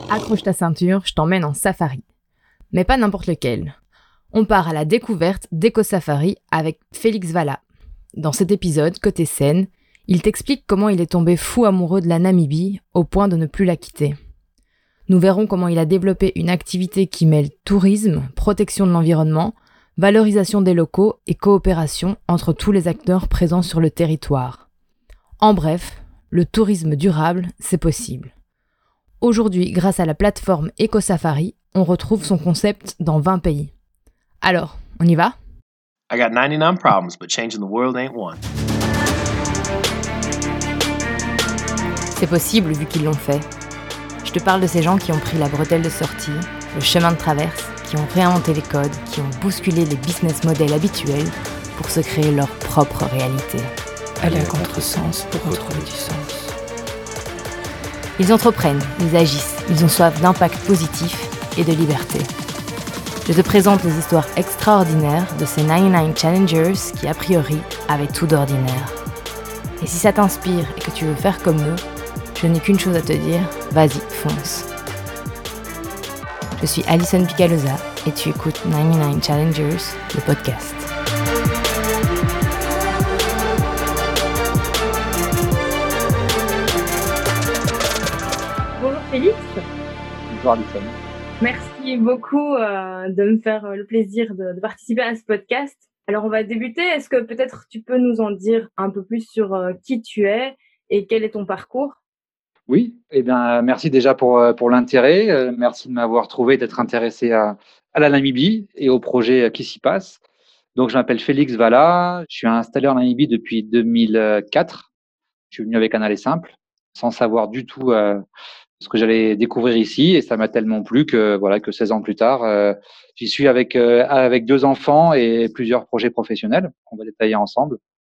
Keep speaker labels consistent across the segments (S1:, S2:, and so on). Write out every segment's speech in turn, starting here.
S1: Accroche ta ceinture, je t'emmène en safari. Mais pas n'importe lequel. On part à la découverte d'Eco-Safari avec Félix Valla. Dans cet épisode, côté scène, il t'explique comment il est tombé fou amoureux de la Namibie au point de ne plus la quitter. Nous verrons comment il a développé une activité qui mêle tourisme, protection de l'environnement, valorisation des locaux et coopération entre tous les acteurs présents sur le territoire. En bref, le tourisme durable, c'est possible. Aujourd'hui, grâce à la plateforme Eco-Safari, on retrouve son concept dans 20 pays. Alors, on y va ?
S2: I got 99 problems, but changing the world ain't one.
S1: C'est possible vu qu'ils l'ont fait. Je te parle de ces gens qui ont pris la bretelle de sortie, le chemin de traverse, qui ont réinventé les codes, qui ont bousculé les business models habituels pour se créer leur propre réalité.
S3: Aller à contresens pour retrouver du sens.
S1: Ils entreprennent, ils agissent, ils ont soif d'impact positif et de liberté. Je te présente les histoires extraordinaires de ces 99 Challengers qui, a priori, avaient tout d'ordinaire. Et si ça t'inspire et que tu veux faire comme eux, je n'ai qu'une chose à te dire, vas-y, fonce. Je suis Alison Picalosa et tu écoutes 99 Challengers, le podcast. Bonjour Félix.
S4: Bonjour Alison.
S1: Merci beaucoup de me faire le plaisir de participer à ce podcast. Alors on va débuter. Est-ce que peut-être tu peux nous en dire un peu plus sur qui tu es et quel est ton parcours ?
S4: Oui, merci déjà pour l'intérêt. Merci de m'avoir trouvé, d'être intéressé à la Namibie et au projet qui s'y passe. Donc je m'appelle Félix Valla, je suis installé en Namibie depuis 2004. Je suis venu avec un aller simple, sans savoir du tout ce que j'allais découvrir ici, et ça m'a tellement plu que 16 ans plus tard, j'y suis avec 2 enfants et plusieurs projets professionnels qu'on va détailler ensemble.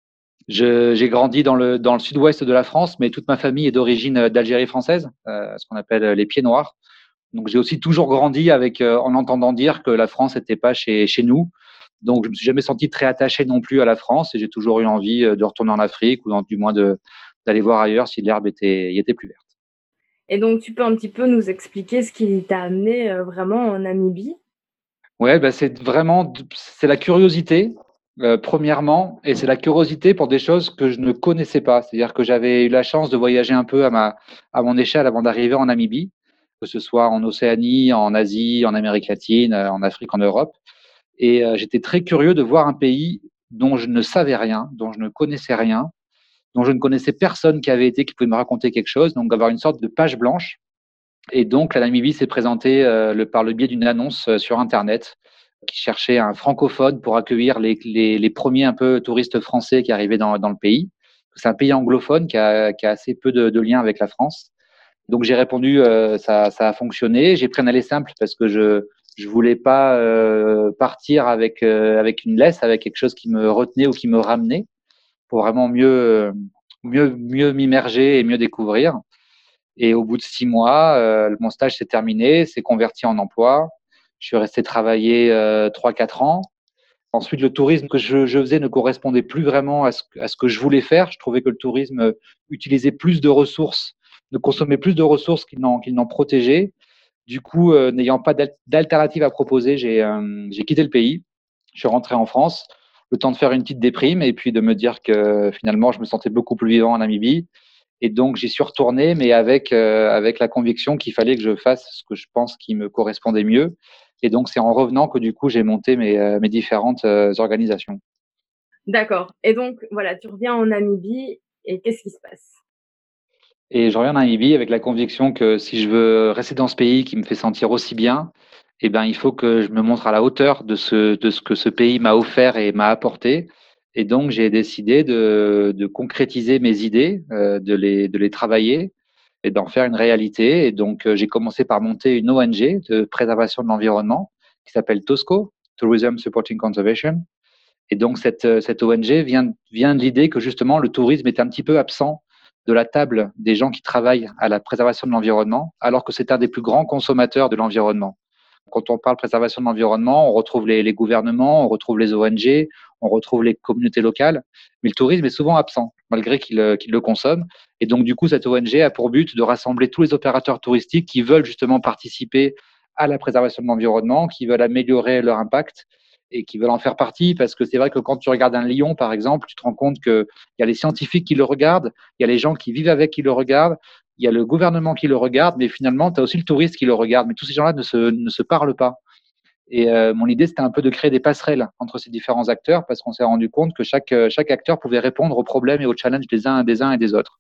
S4: J'ai grandi dans le sud-ouest de la France, mais toute ma famille est d'origine d'Algérie française, ce qu'on appelle les pieds noirs. Donc j'ai aussi toujours grandi en entendant dire que la France n'était pas chez nous. Donc je me suis jamais senti très attaché non plus à la France, et j'ai toujours eu envie de retourner en Afrique, ou du moins d'aller voir ailleurs si l'herbe y était plus verte.
S1: Et donc, tu peux un petit peu nous expliquer ce qui t'a amené vraiment en Namibie ?
S4: Ouais, c'est la curiosité, premièrement, et c'est la curiosité pour des choses que je ne connaissais pas. C'est-à-dire que j'avais eu la chance de voyager un peu à mon échelle avant d'arriver en Namibie, que ce soit en Océanie, en Asie, en Amérique latine, en Afrique, en Europe. Et j'étais très curieux de voir un pays dont je ne savais rien, dont je ne connaissais rien, dont je ne connaissais personne qui avait été, qui pouvait me raconter quelque chose, donc avoir une sorte de page blanche. Et donc la Namibie s'est présentée par le biais d'une annonce sur Internet qui cherchait un francophone pour accueillir les premiers un peu touristes français qui arrivaient dans le pays. C'est un pays anglophone qui a assez peu de liens avec la France. Donc j'ai répondu, ça a fonctionné. J'ai pris un aller simple parce que je voulais pas partir avec une laisse, avec quelque chose qui me retenait ou qui me ramenait, pour vraiment mieux m'immerger et mieux découvrir. Et au bout de 6 mois, mon stage s'est terminé, s'est converti en emploi. Je suis resté travailler 3-4 ans. Ensuite, le tourisme que je faisais ne correspondait plus vraiment à ce que je voulais faire. Je trouvais que le tourisme utilisait plus de ressources, ne consommait plus de ressources qu'il n'en protégeait. Du coup, n'ayant pas d'alternative à proposer, j'ai quitté le pays. Je suis rentré en France, le temps de faire une petite déprime et puis de me dire que finalement, je me sentais beaucoup plus vivant en Namibie. Et donc, j'y suis retourné, mais avec la conviction qu'il fallait que je fasse ce que je pense qui me correspondait mieux. Et donc, c'est en revenant que du coup, j'ai monté mes différentes organisations.
S1: D'accord. Et donc, voilà, tu reviens en Namibie et qu'est-ce qui se passe ?
S4: Et je reviens en Namibie avec la conviction que si je veux rester dans ce pays qui me fait sentir aussi bien, il faut que je me montre à la hauteur de ce que ce pays m'a offert et m'a apporté. Et donc, j'ai décidé de concrétiser mes idées, de les travailler et d'en faire une réalité. Et donc, j'ai commencé par monter une ONG de préservation de l'environnement qui s'appelle TOSCO, Tourism Supporting Conservation. Et donc, cette ONG vient de l'idée que justement, le tourisme est un petit peu absent de la table des gens qui travaillent à la préservation de l'environnement, alors que c'est un des plus grands consommateurs de l'environnement. Quand on parle préservation de l'environnement, on retrouve les gouvernements, on retrouve les ONG, on retrouve les communautés locales, mais le tourisme est souvent absent, malgré qu'il le consomme. Et donc, du coup, cette ONG a pour but de rassembler tous les opérateurs touristiques qui veulent justement participer à la préservation de l'environnement, qui veulent améliorer leur impact et qui veulent en faire partie. Parce que c'est vrai que quand tu regardes un lion, par exemple, tu te rends compte qu'il y a les scientifiques qui le regardent, il y a les gens qui vivent avec qui le regardent, il y a le gouvernement qui le regarde, mais finalement, tu as aussi le touriste qui le regarde. Mais tous ces gens-là ne se parlent pas. Et mon idée, c'était un peu de créer des passerelles entre ces différents acteurs parce qu'on s'est rendu compte que chaque acteur pouvait répondre aux problèmes et aux challenges des uns et des autres.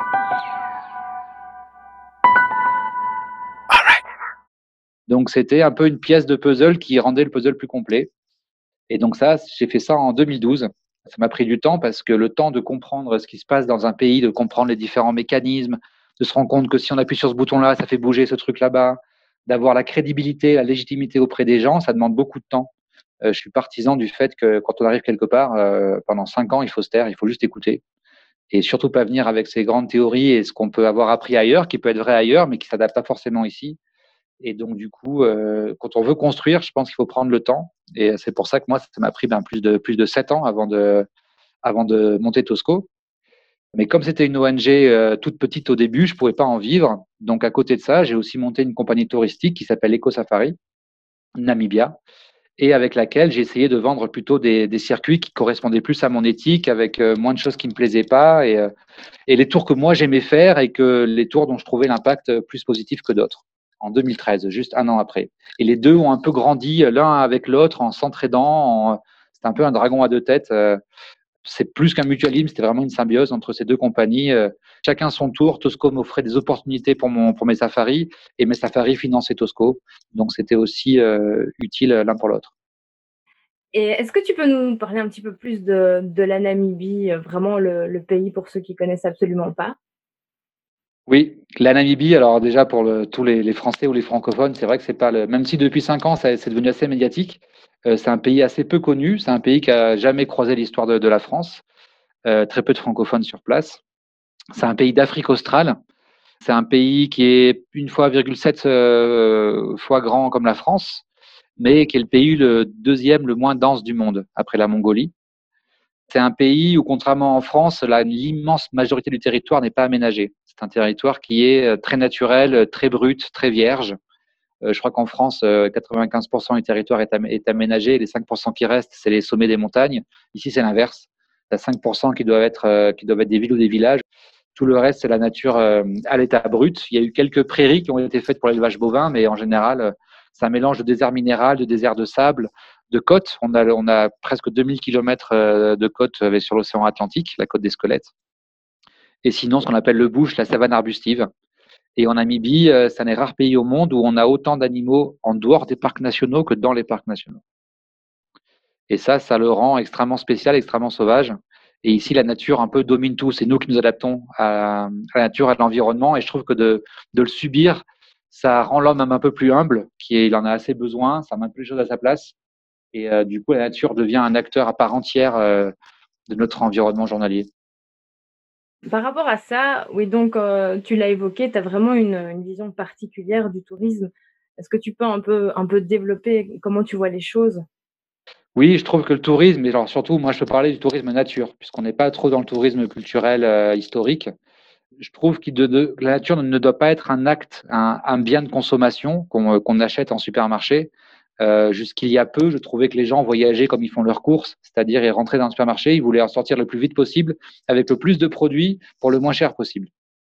S4: Donc, c'était un peu une pièce de puzzle qui rendait le puzzle plus complet. Et donc ça, j'ai fait ça en 2012. Ça m'a pris du temps parce que le temps de comprendre ce qui se passe dans un pays, de comprendre les différents mécanismes, de se rendre compte que si on appuie sur ce bouton-là, ça fait bouger ce truc là-bas, d'avoir la crédibilité, la légitimité auprès des gens, ça demande beaucoup de temps. Je suis partisan du fait que quand on arrive quelque part, pendant 5 ans, il faut se taire, il faut juste écouter. Et surtout pas venir avec ces grandes théories et ce qu'on peut avoir appris ailleurs, qui peut être vrai ailleurs, mais qui s'adapte pas forcément ici. Et donc, du coup, quand on veut construire, je pense qu'il faut prendre le temps. Et c'est pour ça que moi, ça m'a pris plus de 7 ans avant de monter Tosco. Mais comme c'était une ONG toute petite au début, je pouvais pas en vivre. Donc, à côté de ça, j'ai aussi monté une compagnie touristique qui s'appelle Eco Safari, Namibia, et avec laquelle j'ai essayé de vendre plutôt des circuits qui correspondaient plus à mon éthique, avec moins de choses qui me plaisaient pas, et les tours que moi j'aimais faire et que les tours dont je trouvais l'impact plus positif que d'autres. En 2013, juste un an après. Et les deux ont un peu grandi l'un avec l'autre en s'entraidant. C'était un peu un dragon à deux têtes. C'est plus qu'un mutualisme, c'était vraiment une symbiose entre ces deux compagnies. Chacun son tour. Tosco m'offrait des opportunités pour mes safaris et mes safaris finançaient Tosco. Donc c'était aussi utile l'un pour l'autre.
S1: Et est-ce que tu peux nous parler un petit peu plus de la Namibie, vraiment le pays pour ceux qui connaissent absolument pas?
S4: Oui, la Namibie, alors déjà pour tous les Français ou les francophones, c'est vrai que c'est pas même si depuis 5 ans c'est devenu assez médiatique, c'est un pays assez peu connu, c'est un pays qui a jamais croisé l'histoire de la France, très peu de francophones sur place. C'est un pays d'Afrique australe, c'est un pays qui est 1,7 fois grand comme la France, mais qui est le pays le deuxième le moins dense du monde après la Mongolie. C'est un pays où, contrairement en France, l'immense majorité du territoire n'est pas aménagé. C'est un territoire qui est très naturel, très brut, très vierge. Je crois qu'en France, 95% du territoire est aménagé. Les 5% qui restent, c'est les sommets des montagnes. Ici, c'est l'inverse. Il y a 5% qui doivent être des villes ou des villages. Tout le reste, c'est la nature à l'état brut. Il y a eu quelques prairies qui ont été faites pour l'élevage bovin, mais en général, c'est un mélange de désert minéral, de désert de sable, de côtes. On a presque 2000 km de côtes sur l'océan Atlantique, la côte des Squelettes. Et sinon, ce qu'on appelle le bush, la savane arbustive. Et en Namibie, c'est un des rares pays au monde où on a autant d'animaux en dehors des parcs nationaux que dans les parcs nationaux. Et ça le rend extrêmement spécial, extrêmement sauvage. Et ici, la nature un peu domine tout. C'est nous qui nous adaptons à la nature, à l'environnement. Et je trouve que de le subir, ça rend l'homme un peu plus humble, il en a assez besoin, ça met un peu les choses à sa place. Et du coup, la nature devient un acteur à part entière de notre environnement journalier.
S1: Par rapport à ça, oui, donc tu l'as évoqué, tu as vraiment une vision particulière du tourisme. Est-ce que tu peux un peu développer comment tu vois les choses?
S4: Oui, je trouve que le tourisme, et alors surtout, moi, je peux parler du tourisme nature, puisqu'on n'est pas trop dans le tourisme culturel historique. Je trouve que la nature ne doit pas être un acte, un bien de consommation qu'on achète en supermarché. Jusqu'il y a peu, je trouvais que les gens voyageaient comme ils font leurs courses, c'est-à-dire ils rentraient dans un supermarché, ils voulaient en sortir le plus vite possible, avec le plus de produits pour le moins cher possible.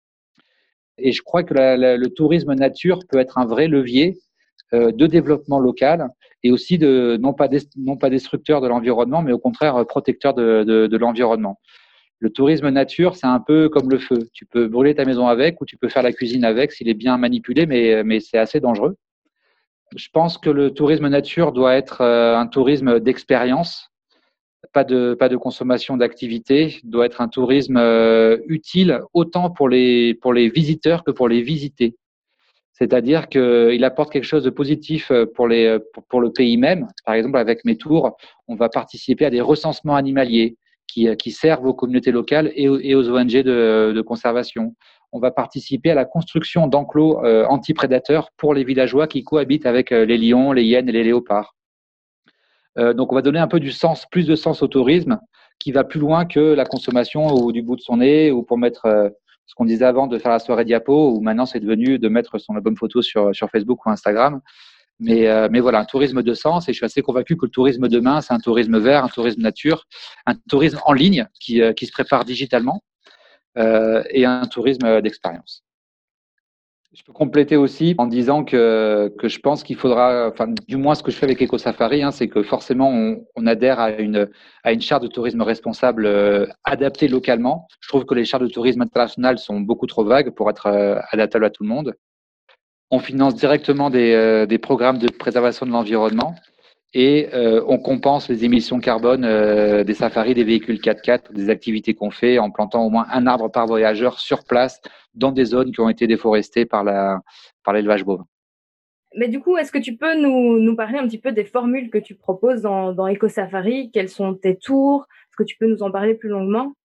S4: Et je crois que le tourisme nature peut être un vrai levier de développement local et aussi non pas destructeur de l'environnement, mais au contraire protecteur de l'environnement. Le tourisme nature, c'est un peu comme le feu. Tu peux brûler ta maison avec ou tu peux faire la cuisine avec s'il est bien manipulé, mais c'est assez dangereux. Je pense que le tourisme nature doit être un tourisme d'expérience, pas de consommation d'activité, doit être un tourisme utile autant pour les visiteurs que pour les visités. C'est-à-dire qu'il apporte quelque chose de positif pour le pays même. Par exemple, avec mes tours, on va participer à des recensements animaliers qui servent aux communautés locales et aux ONG de conservation. On va participer à la construction d'enclos anti-prédateurs pour les villageois qui cohabitent avec les lions, les hyènes et les léopards. Donc, on va donner un peu plus de sens au tourisme qui va plus loin que la consommation ou du bout de son nez ou pour mettre ce qu'on disait avant de faire la soirée diapo, ou maintenant c'est devenu de mettre son album photo sur Facebook ou Instagram. Mais voilà, un tourisme de sens, et je suis assez convaincu que le tourisme demain, c'est un tourisme vert, un tourisme nature, un tourisme en ligne qui se prépare digitalement, et un tourisme d'expérience. Je peux compléter aussi en disant que je pense qu'il faudra, enfin, du moins ce que je fais avec EcoSafari, c'est que forcément on adhère à une charte de tourisme responsable adaptée localement. Je trouve que les chartes de tourisme internationales sont beaucoup trop vagues pour être adaptables à tout le monde. On finance directement des programmes de préservation de l'environnement, et on compense les émissions carbone des safaris, des véhicules 4x4, des activités qu'on fait en plantant au moins un arbre par voyageur sur place dans des zones qui ont été déforestées par l'élevage bovin.
S1: Mais du coup, est-ce que tu peux nous parler un petit peu des formules que tu proposes dans EcoSafari? Quels sont tes tours? Est-ce que tu peux nous en parler plus longuement?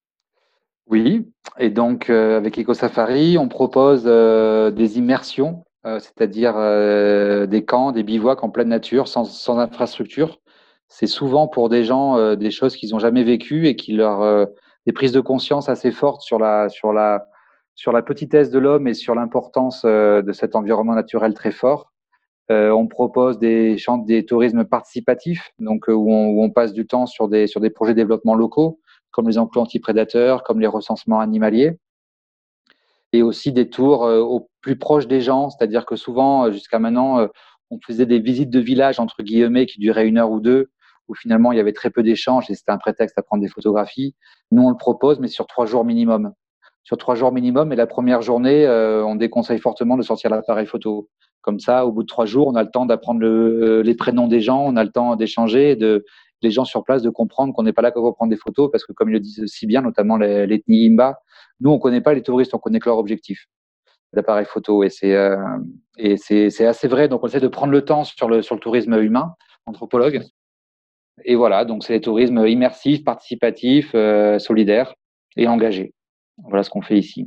S4: Oui, et donc avec EcoSafari, on propose des immersions, c'est-à-dire des camps, des bivouacs en pleine nature, sans infrastructure. C'est souvent pour des gens des choses qu'ils n'ont jamais vécues et qui leur des prises de conscience assez fortes sur la petitesse de l'homme et sur l'importance de cet environnement naturel très fort. On propose des tourismes participatifs, donc où on passe du temps sur des projets de développement locaux, comme les enclos antiprédateurs, comme les recensements animaliers, et aussi des tours au plus proche des gens, c'est-à-dire que souvent, jusqu'à maintenant, on faisait des visites de village, entre guillemets, qui duraient 1 heure ou 2, où finalement il y avait très peu d'échanges et c'était un prétexte à prendre des photographies. Nous, on le propose, mais sur 3 jours minimum. Sur 3 jours minimum, et la première journée, on déconseille fortement de sortir l'appareil photo. Comme ça, au bout de 3 jours, on a le temps d'apprendre les prénoms des gens, on a le temps d'échanger, les gens sur place de comprendre qu'on n'est pas là pour prendre des photos, parce que comme ils le disent si bien, notamment l'ethnie Imba, nous, on ne connaît pas les touristes, on connaît que leur objectif d'appareil photo. Et c'est assez vrai. Donc, on essaie de prendre le temps sur le tourisme humain, anthropologue. Et voilà, donc c'est les tourismes immersifs, participatifs, solidaires et engagés. Voilà ce qu'on fait ici.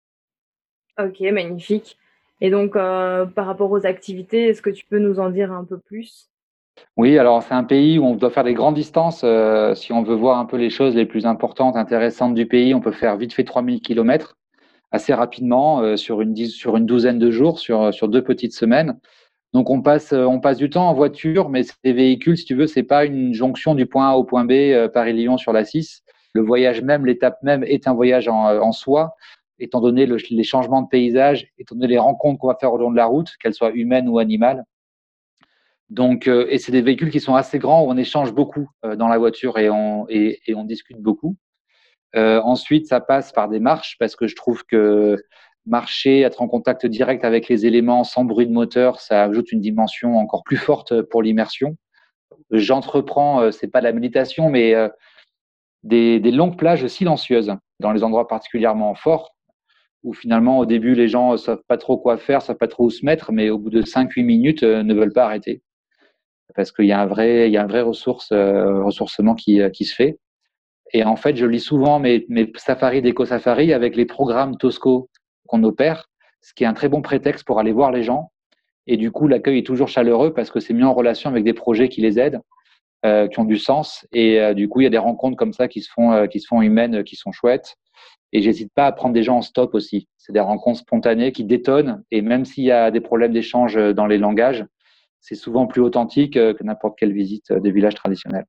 S1: Ok, magnifique. Et donc, par rapport aux activités, est-ce que tu peux nous en dire un peu plus?
S4: Oui, alors c'est un pays où on doit faire des grandes distances. Si on veut voir un peu les choses les plus importantes, intéressantes du pays, on peut faire vite fait 3000 kilomètres assez rapidement sur une douzaine de jours, sur 2 petites semaines. Donc on passe du temps en voiture, mais ces véhicules, si tu veux, c'est pas une jonction du point A au point B, Paris-Lyon sur la 6. Le voyage même, l'étape même est un voyage en soi, étant donné les changements de paysage, étant donné les rencontres qu'on va faire au long de la route, qu'elles soient humaines ou animales. Donc, et c'est des véhicules qui sont assez grands où on échange beaucoup dans la voiture et on discute beaucoup. Ensuite, ça passe par des marches, parce que je trouve que marcher, être en contact direct avec les éléments sans bruit de moteur, ça ajoute une dimension encore plus forte pour l'immersion. J'entreprends, c'est pas de la méditation, mais des longues plages silencieuses dans les endroits particulièrement forts, où finalement au début les gens savent pas trop quoi faire, savent pas trop où se mettre, mais au bout de 5-8 minutes ne veulent pas arrêter, parce qu'il y a un vrai ressourcement qui se fait. Et en fait, je lis souvent mes safaris d'EcoSafari avec les programmes Tosco qu'on opère, ce qui est un très bon prétexte pour aller voir les gens. Et du coup, l'accueil est toujours chaleureux parce que c'est mis en relation avec des projets qui les aident, qui ont du sens. Et du coup, il y a des rencontres comme ça qui se font humaines, qui sont chouettes. Et j'hésite pas à prendre des gens en stop aussi. C'est des rencontres spontanées qui détonnent. Et même s'il y a des problèmes d'échange dans les langages, c'est souvent plus authentique que n'importe quelle visite des villages traditionnels.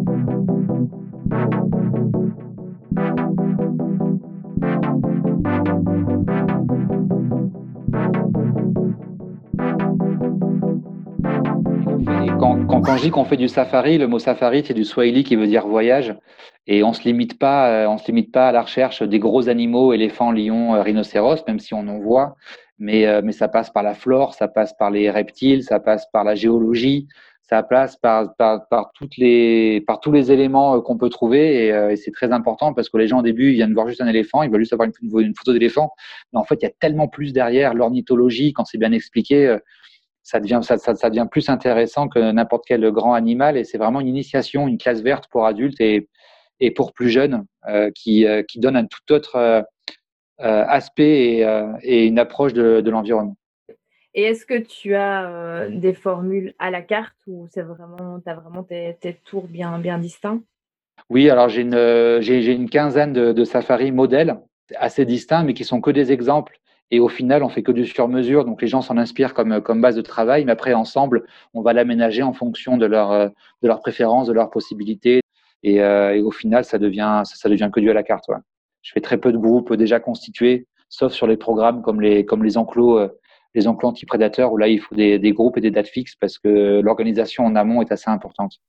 S4: Quand je dis qu'on fait du safari, le mot safari, c'est du swahili qui veut dire voyage. Et on se limite pas à la recherche des gros animaux, éléphants, lions, rhinocéros, même si on en voit. Mais ça passe par la flore, ça passe par les reptiles, ça passe par la géologie, ça passe par tous les éléments qu'on peut trouver. Et c'est très important parce que les gens au début, ils viennent voir juste un éléphant, ils veulent juste avoir une photo d'éléphant. Mais en fait, il y a tellement plus derrière. L'ornithologie, quand c'est bien expliqué, ça devient plus intéressant que n'importe quel grand animal, et c'est vraiment une initiation, une classe verte pour adultes et pour plus jeunes qui donne un tout autre aspect et une approche de l'environnement.
S1: Et est-ce que tu as des formules à la carte ou t'as vraiment tes tours bien distincts?
S4: Oui, alors j'ai une quinzaine de safaris modèles assez distincts, mais qui sont que des exemples. Et au final, on fait que du sur-mesure. Donc, les gens s'en inspirent comme base de travail. Mais après, ensemble, on va l'aménager en fonction de leurs préférences, de leurs possibilités. Et au final, ça devient que du à la carte. Ouais. Je fais très peu de groupes déjà constitués, sauf sur les programmes comme les enclos anti-prédateurs, où là, il faut des groupes et des dates fixes parce que l'organisation en amont est assez importante.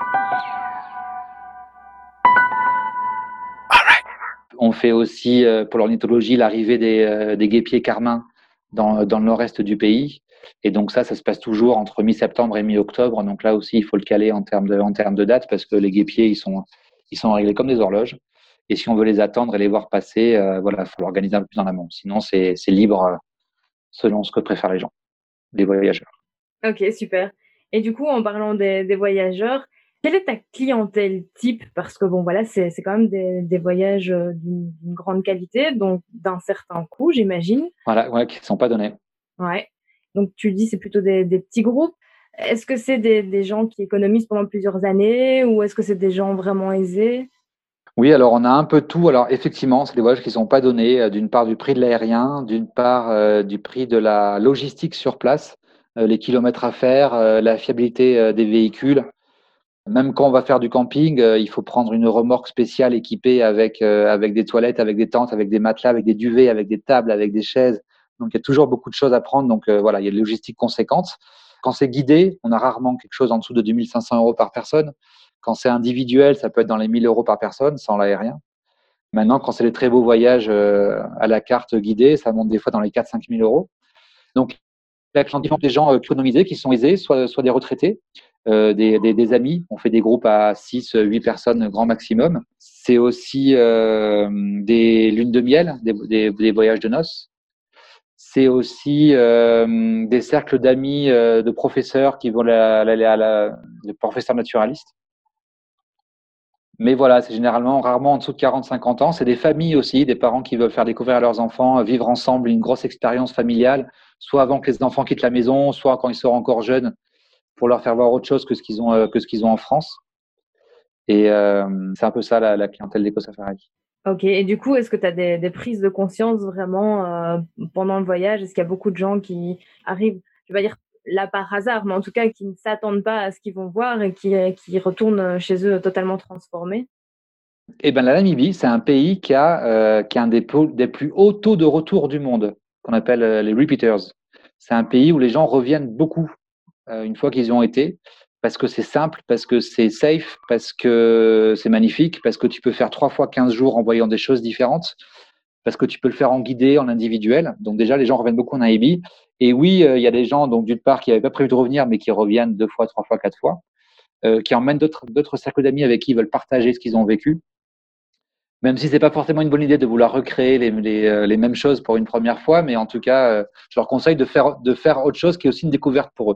S4: On fait aussi, pour l'ornithologie, l'arrivée des guêpiers carmins dans le nord-est du pays. Et donc ça se passe toujours entre mi-septembre et mi-octobre. Donc là aussi, il faut le caler en termes de date parce que les guêpiers, ils sont réglés comme des horloges. Et si on veut les attendre et les voir passer, il faut l'organiser un peu plus en amont. Sinon, c'est libre selon ce que préfèrent les voyageurs.
S1: Ok, super. Et du coup, en parlant des voyageurs, quelle est ta clientèle type? Parce que bon, voilà, c'est quand même des voyages d'une grande qualité, donc d'un certain coût, j'imagine.
S4: Voilà, ouais, qui ne sont pas donnés.
S1: Ouais. Donc tu dis c'est plutôt des petits groupes. Est-ce que c'est des gens qui économisent pendant plusieurs années ou est-ce que c'est des gens vraiment aisés?
S4: Oui, alors on a un peu de tout. Alors effectivement, c'est des voyages qui ne sont pas donnés, d'une part du prix de l'aérien, d'une part du prix de la logistique sur place, les kilomètres à faire, la fiabilité des véhicules. Même quand on va faire du camping, il faut prendre une remorque spéciale équipée avec des toilettes, avec des tentes, avec des matelas, avec des duvets, avec des tables, avec des chaises. Donc il y a toujours beaucoup de choses à prendre. Donc voilà, il y a une logistique conséquente. Quand c'est guidé, on a rarement quelque chose en dessous de 2 500 € par personne. Quand c'est individuel, ça peut être dans les 1 000 € par personne, sans l'aérien. Maintenant, quand c'est des très beaux voyages à la carte guidée, ça monte des fois dans les 4 000 – 5 000 €. Donc, la clientèle des gens économisés, qui sont aisés, soit des retraités, des amis. On fait des groupes à 6, 8 personnes grand maximum. C'est aussi des lunes de miel, des voyages de noces. C'est aussi des cercles d'amis de professeurs qui vont de professeurs naturalistes. Mais voilà, c'est rarement en dessous de 40-50 ans. C'est des familles aussi, des parents qui veulent faire découvrir à leurs enfants, vivre ensemble une grosse expérience familiale, soit avant que les enfants quittent la maison, soit quand ils seront encore jeunes, pour leur faire voir autre chose que ce qu'ils ont en France. Et c'est un peu ça la clientèle d'EcoSafari.
S1: Ok, et du coup, est-ce que tu as des prises de conscience vraiment pendant le voyage? Est-ce qu'il y a beaucoup de gens qui arrivent, je vais pas dire là par hasard, mais en tout cas qui ne s'attendent pas à ce qu'ils vont voir et qui retournent chez eux totalement transformés?
S4: Eh ben, la Namibie, c'est un pays qui a un des plus hauts taux de retour du monde, qu'on appelle les repeaters. C'est un pays où les gens reviennent beaucoup une fois qu'ils y ont été, parce que c'est simple, parce que c'est safe, parce que c'est magnifique, parce que tu peux faire 3 fois 15 jours en voyant des choses différentes, parce que tu peux le faire en guidé, en individuel. Donc déjà, les gens reviennent beaucoup en Namibie. Et oui, il y a des gens, donc d'une part, qui n'avaient pas prévu de revenir, mais qui reviennent 2 fois, 3 fois, 4 fois, qui emmènent d'autres cercles d'amis avec qui ils veulent partager ce qu'ils ont vécu. Même si c'est pas forcément une bonne idée de vouloir recréer les mêmes choses pour une première fois, mais en tout cas, je leur conseille de faire autre chose qui est aussi une découverte pour eux.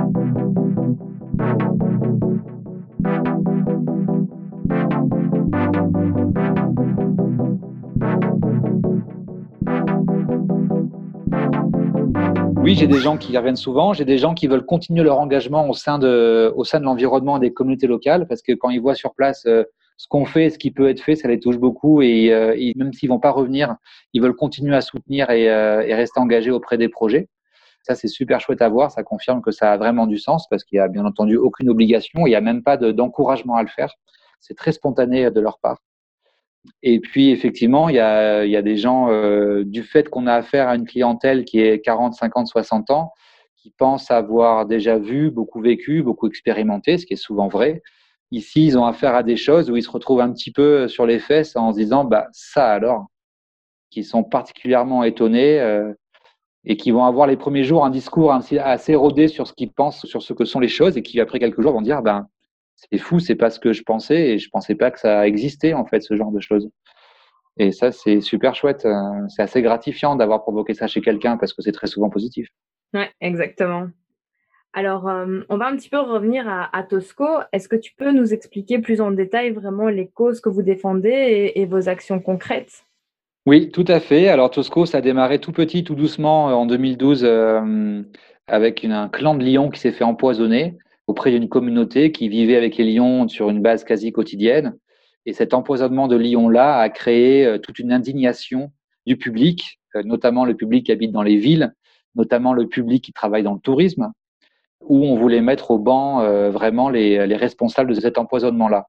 S4: Oui, j'ai des gens qui reviennent souvent, j'ai des gens qui veulent continuer leur engagement au sein de l'environnement et des communautés locales, parce que quand ils voient sur place ce qu'on fait, ce qui peut être fait, ça les touche beaucoup et même s'ils vont pas revenir, ils veulent continuer à soutenir et rester engagés auprès des projets. Ça, c'est super chouette à voir, ça confirme que ça a vraiment du sens parce qu'il y a bien entendu aucune obligation, il n'y a même pas d'encouragement à le faire. C'est très spontané de leur part. Et puis, effectivement, il y a des gens, du fait qu'on a affaire à une clientèle qui est 40, 50, 60 ans, qui pensent avoir déjà vu, beaucoup vécu, beaucoup expérimenté, ce qui est souvent vrai. Ici, ils ont affaire à des choses où ils se retrouvent un petit peu sur les fesses en se disant, bah, ça alors, qui sont particulièrement étonnés et qui vont avoir les premiers jours un discours assez rodé sur ce qu'ils pensent, sur ce que sont les choses et qui, après quelques jours, vont dire, ben, c'est fou, c'est pas ce que je pensais et je pensais pas que ça existait en fait ce genre de choses. Et ça c'est super chouette, c'est assez gratifiant d'avoir provoqué ça chez quelqu'un parce que c'est très souvent positif.
S1: Ouais, exactement. Alors, on va un petit peu revenir à Tosco. Est-ce que tu peux nous expliquer plus en détail vraiment les causes que vous défendez et vos actions concrètes?
S4: Oui, tout à fait. Alors Tosco, ça a démarré tout petit, tout doucement en 2012 avec un clan de lions qui s'est fait empoisonner auprès d'une communauté qui vivait avec les lions sur une base quasi quotidienne. Et cet empoisonnement de lions-là a créé toute une indignation du public, notamment le public qui habite dans les villes, notamment le public qui travaille dans le tourisme, où on voulait mettre au banc vraiment les responsables de cet empoisonnement-là.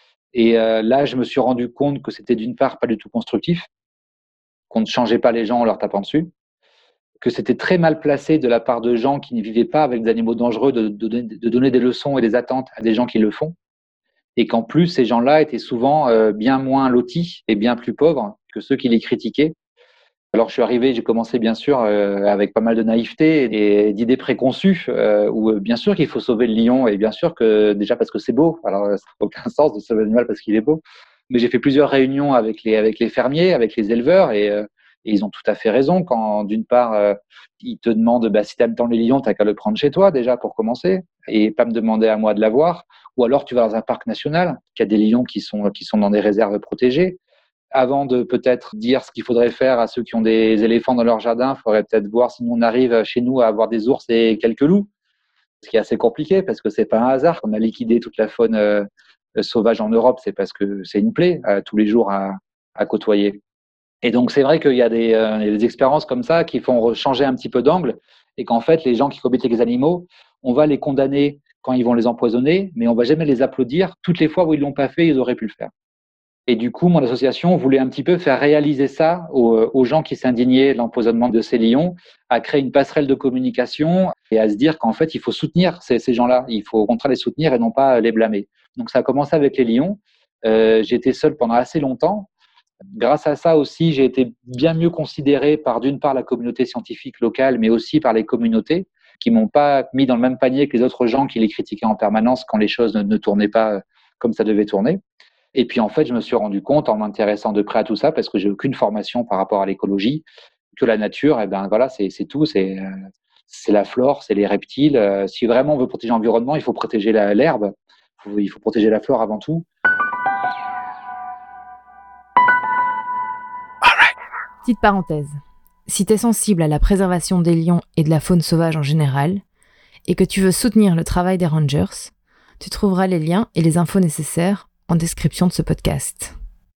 S4: Et là, je me suis rendu compte que c'était d'une part pas du tout constructif, qu'on ne changeait pas les gens en leur tapant dessus, que c'était très mal placé de la part de gens qui ne vivaient pas avec des animaux dangereux de donner des leçons et des attentes à des gens qui le font, et qu'en plus, ces gens-là étaient souvent bien moins lotis et bien plus pauvres que ceux qui les critiquaient. Alors, je suis arrivé, j'ai commencé bien sûr avec pas mal de naïveté et d'idées préconçues, où bien sûr qu'il faut sauver le lion, et bien sûr que déjà parce que c'est beau. Alors, ça n'a aucun sens de sauver l'animal parce qu'il est beau. Mais j'ai fait plusieurs réunions avec les fermiers, avec les éleveurs, et ils ont tout à fait raison quand, d'une part, ils te demandent si tu aimes tant les lions, tu n'as qu'à le prendre chez toi déjà pour commencer, et pas me demander à moi de l'avoir. Ou alors tu vas dans un parc national, qui a des lions qui sont dans des réserves protégées. Avant de peut-être dire ce qu'il faudrait faire à ceux qui ont des éléphants dans leur jardin, il faudrait peut-être voir si on arrive chez nous à avoir des ours et quelques loups, ce qui est assez compliqué parce que c'est pas un hasard qu'on a liquidé toute la faune sauvage en Europe, c'est parce que c'est une plaie tous les jours à côtoyer. Et donc c'est vrai qu'il y a des expériences comme ça qui font changer un petit peu d'angle, et qu'en fait les gens qui cohabitent avec les animaux, on va les condamner quand ils vont les empoisonner, mais on va jamais les applaudir toutes les fois où ils l'ont pas fait, ils auraient pu le faire. Et du coup, mon association voulait un petit peu faire réaliser ça aux gens qui s'indignaient de l'empoisonnement de ces lions, à créer une passerelle de communication et à se dire qu'en fait, il faut soutenir ces gens-là. Il faut au contraire les soutenir et non pas les blâmer. Donc, ça a commencé avec les lions. J'ai été seul pendant assez longtemps. Grâce à ça aussi, j'ai été bien mieux considéré par, d'une part, la communauté scientifique locale, mais aussi par les communautés qui m'ont pas mis dans le même panier que les autres gens qui les critiquaient en permanence quand les choses ne tournaient pas comme ça devait tourner. Et puis, en fait, je me suis rendu compte, en m'intéressant de près à tout ça, parce que j'ai aucune formation par rapport à l'écologie, que la nature, voilà, c'est tout, c'est la flore, c'est les reptiles. Si vraiment on veut protéger l'environnement, il faut protéger l'herbe, il faut protéger la flore avant tout.
S1: Petite parenthèse. Si t'es sensible à la préservation des lions et de la faune sauvage en général, et que tu veux soutenir le travail des rangers, tu trouveras les liens et les infos nécessaires en description de ce podcast.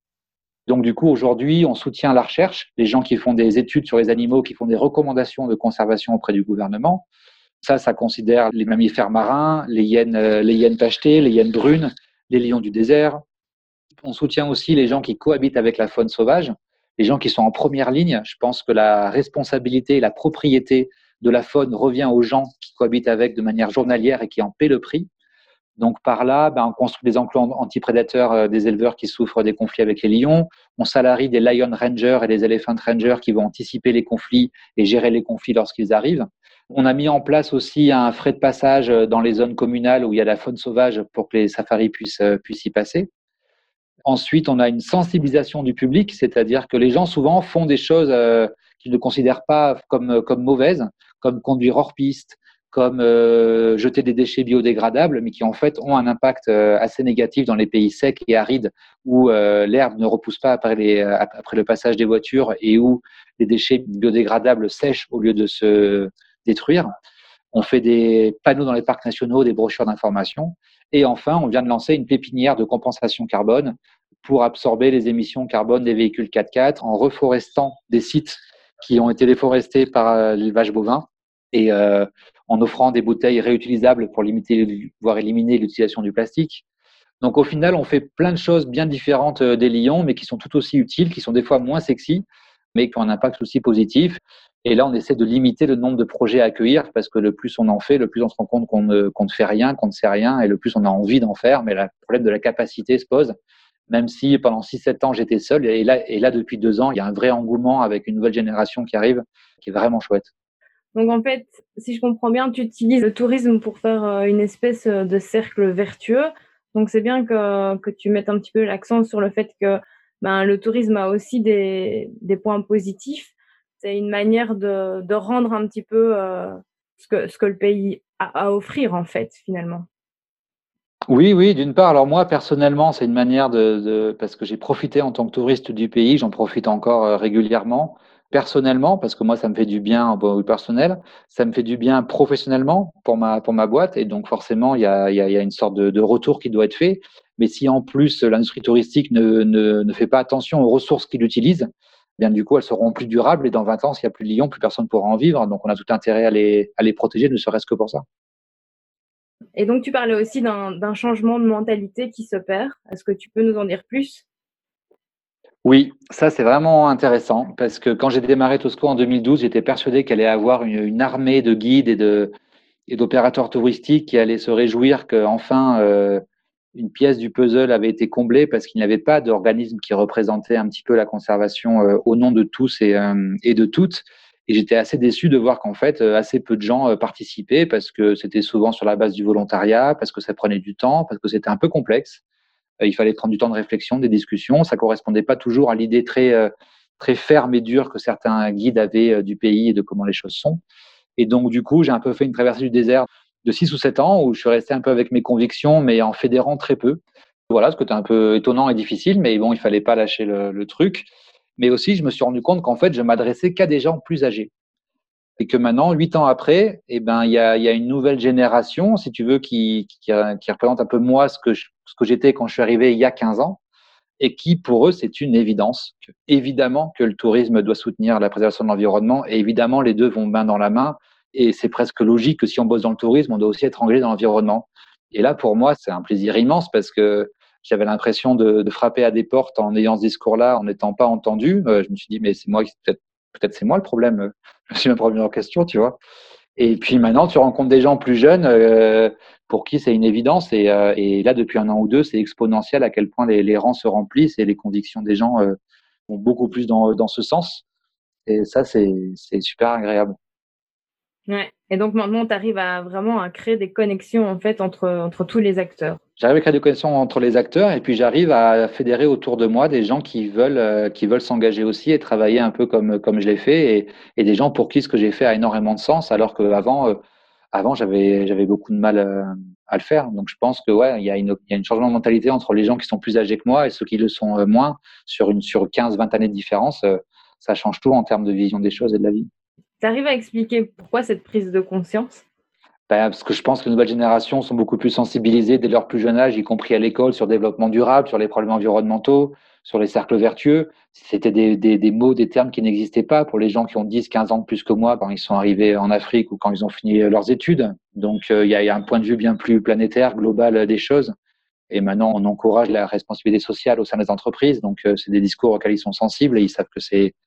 S4: Donc du coup, aujourd'hui, on soutient la recherche, les gens qui font des études sur les animaux, qui font des recommandations de conservation auprès du gouvernement. Ça considère les mammifères marins, les hyènes tachetées, les hyènes brunes, les lions du désert. On soutient aussi les gens qui cohabitent avec la faune sauvage, les gens qui sont en première ligne. Je pense que la responsabilité et la propriété de la faune revient aux gens qui cohabitent avec de manière journalière et qui en paient le prix. Donc par là, on construit des enclos antiprédateurs des éleveurs qui souffrent des conflits avec les lions. On salarie des lion rangers et des elephant rangers qui vont anticiper les conflits et gérer les conflits lorsqu'ils arrivent. On a mis en place aussi un frais de passage dans les zones communales où il y a la faune sauvage pour que les safaris puissent y passer. Ensuite, on a une sensibilisation du public, c'est-à-dire que les gens souvent font des choses qu'ils ne considèrent pas comme mauvaises, comme conduire hors piste, comme jeter des déchets biodégradables, mais qui en fait ont un impact assez négatif dans les pays secs et arides où l'herbe ne repousse pas après le passage des voitures et où les déchets biodégradables sèchent au lieu de se détruire. On fait des panneaux dans les parcs nationaux, des brochures d'information. Et enfin, on vient de lancer une pépinière de compensation carbone pour absorber les émissions carbone des véhicules 4x4 en reforestant des sites qui ont été déforestés par l'élevage bovin et en offrant des bouteilles réutilisables pour limiter, voire éliminer l'utilisation du plastique. Donc au final, on fait plein de choses bien différentes des lions, mais qui sont tout aussi utiles, qui sont des fois moins sexy, mais qui ont un impact aussi positif. Et là, on essaie de limiter le nombre de projets à accueillir, parce que le plus on en fait, le plus on se rend compte qu'on ne fait rien, qu'on ne sait rien, et le plus on a envie d'en faire. Mais le problème de la capacité se pose, même si pendant 6-7 ans, j'étais seul. Et là, depuis 2 ans, il y a un vrai engouement avec une nouvelle génération qui arrive, qui est vraiment chouette.
S5: Donc en fait, si je comprends bien, tu utilises le tourisme pour faire une espèce de cercle vertueux. Donc c'est bien que tu mettes un petit peu l'accent sur le fait que le tourisme a aussi des points positifs. C'est une manière de rendre un petit peu ce que le pays a à offrir en fait finalement.
S4: Oui, d'une part. Alors moi, personnellement, c'est une manière parce que j'ai profité en tant que touriste du pays, j'en profite encore régulièrement. Personnellement, parce que moi, ça me fait du bien personnel, ça me fait du bien professionnellement pour ma boîte. Et donc forcément, il y a une sorte de retour qui doit être fait. Mais si en plus l'industrie touristique ne fait pas attention aux ressources qu'il utilise, bien du coup elles seront plus durables et dans 20 ans, s'il n'y a plus de lions, plus personne ne pourra en vivre. Donc on a tout intérêt à les protéger, ne serait-ce que pour ça.
S5: Et donc, tu parlais aussi d'un changement de mentalité qui s'opère. Est-ce que tu peux nous en dire plus?
S4: Oui, ça c'est vraiment intéressant parce que quand j'ai démarré Tosco en 2012, j'étais persuadé qu'elle allait avoir une armée de guides et d'opérateurs touristiques qui allaient se réjouir qu'enfin une pièce du puzzle avait été comblée parce qu'il n'y avait pas d'organisme qui représentait un petit peu la conservation au nom de tous et de toutes. Et j'étais assez déçu de voir qu'en fait, assez peu de gens participaient parce que c'était souvent sur la base du volontariat, parce que ça prenait du temps, parce que c'était un peu complexe. Il fallait prendre du temps de réflexion, des discussions. Ça correspondait pas toujours à l'idée très ferme et dure que certains guides avaient du pays et de comment les choses sont. Et donc, du coup, j'ai un peu fait une traversée du désert de 6 ou 7 ans où je suis resté un peu avec mes convictions, mais en fédérant très peu. Voilà, ce qui était un peu étonnant et difficile, mais bon, il fallait pas lâcher le truc. Mais aussi, je me suis rendu compte qu'en fait, je m'adressais qu'à des gens plus âgés. Et que maintenant, 8 ans après, eh ben, il y a une nouvelle génération, si tu veux, qui représente un peu moi ce que j'étais quand je suis arrivé il y a 15 ans, et qui, pour eux, c'est une évidence. Évidemment que le tourisme doit soutenir la préservation de l'environnement, et évidemment, les deux vont main dans la main, et c'est presque logique que si on bosse dans le tourisme, on doit aussi être engagé dans l'environnement. Et là, pour moi, c'est un plaisir immense parce que j'avais l'impression de frapper à des portes en ayant ce discours-là, en n'étant pas entendu. Je me suis dit, mais c'est moi, peut-être c'est moi le problème. Je me suis même pas remis en question, tu vois. Et puis maintenant, tu rencontres des gens plus jeunes pour qui c'est une évidence. Et là, depuis 1 an ou 2, c'est exponentiel à quel point les rangs se remplissent et les convictions des gens vont beaucoup plus dans ce sens. Et ça, c'est super agréable.
S5: Ouais. Et donc maintenant, tu arrives à vraiment à créer des connexions en fait entre tous les acteurs.
S4: J'arrive à créer des connexions entre les acteurs et puis j'arrive à fédérer autour de moi des gens qui veulent s'engager aussi et travailler un peu comme je l'ai fait et des gens pour qui ce que j'ai fait a énormément de sens alors qu'avant avant j'avais beaucoup de mal à le faire. Donc je pense que ouais, il y a une changement de mentalité entre les gens qui sont plus âgés que moi et ceux qui le sont moins sur 15-20 années de différence. Ça change tout en termes de vision des choses et de la vie.
S5: Tu arrives à expliquer pourquoi cette prise de conscience?
S4: Parce que je pense que les nouvelles générations sont beaucoup plus sensibilisées dès leur plus jeune âge, y compris à l'école, sur le développement durable, sur les problèmes environnementaux, sur les cercles vertueux. C'était des mots, des termes qui n'existaient pas pour les gens qui ont 10, 15 ans de plus que moi quand ils sont arrivés en Afrique ou quand ils ont fini leurs études. Donc, il y a un point de vue bien plus planétaire, global des choses. Et maintenant, on encourage la responsabilité sociale au sein des entreprises. Donc, c'est des discours auxquels ils sont sensibles et ils savent